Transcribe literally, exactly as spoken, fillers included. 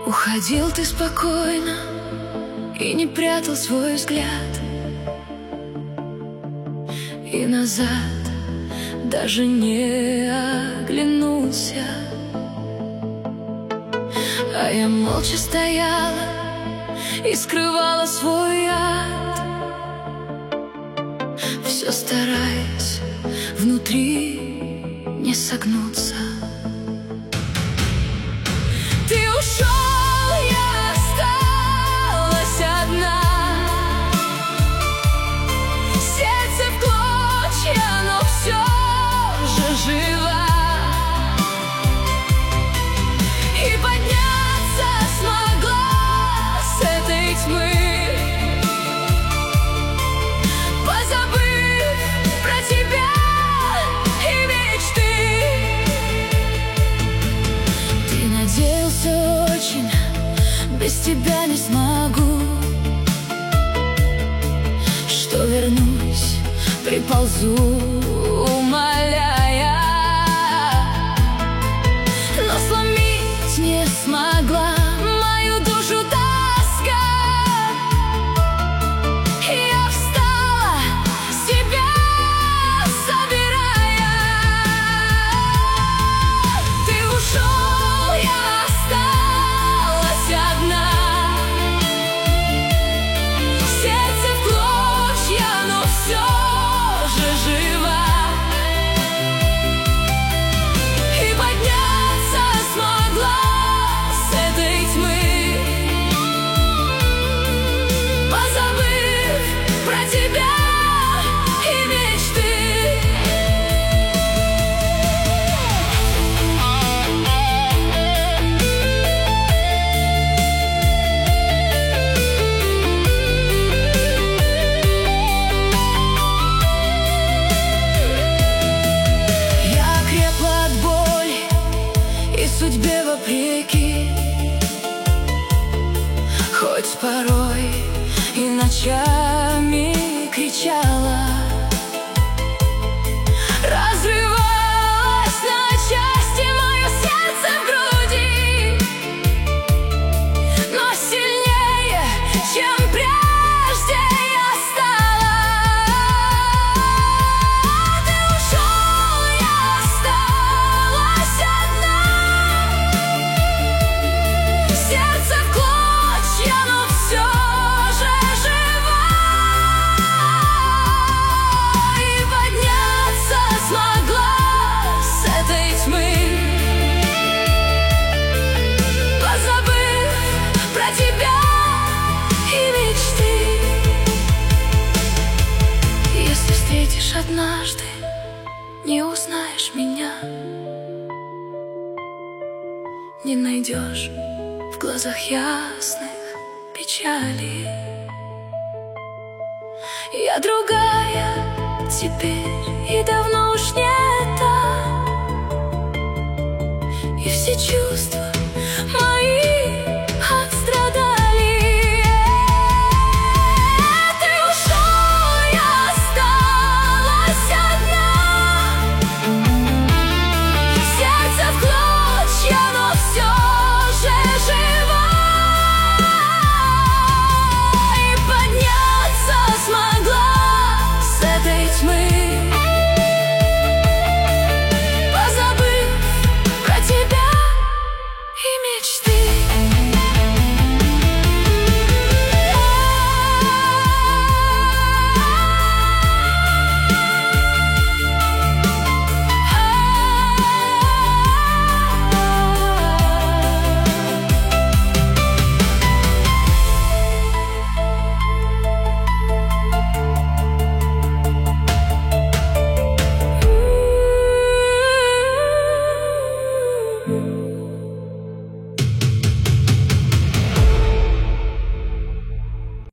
Уходил ты спокойно и не прятал свой взгляд, и назад даже не оглянулся. А я молча стояла и скрывала свой яд, все стараясь внутри не согнуться. Ты ушел, я осталась одна, сердце в клочья, но все же жива, и подняться смогла с этой тьмы, позабыв про тебя и мечты. Ты надеялся очень, без тебя не смогу, что вернусь, приползу, умоляя, но сломить не смогла мою душу тоска. Я встала, себя собирая. Ты ушел, я осталась одна, сердце в клочья, но все же жива, и подняться смогла с этой тьмы, позабыв про тебя и мечты. Я крепла от боли и судьбе вопреки, хоть порой и ночами кричала, разрывалось на части мое сердце в груди, но сильнее, чем прежде, я стала. Ты ушел, я осталась одна, сердце в клочья, но все же жива, и подняться смогла с этой тьмы, позабыв про тебя и мечты. Если встретишь однажды, не узнаешь меня, не найдешь в глазах ясных печали. Я другая теперь и давно уж не та, и все чувства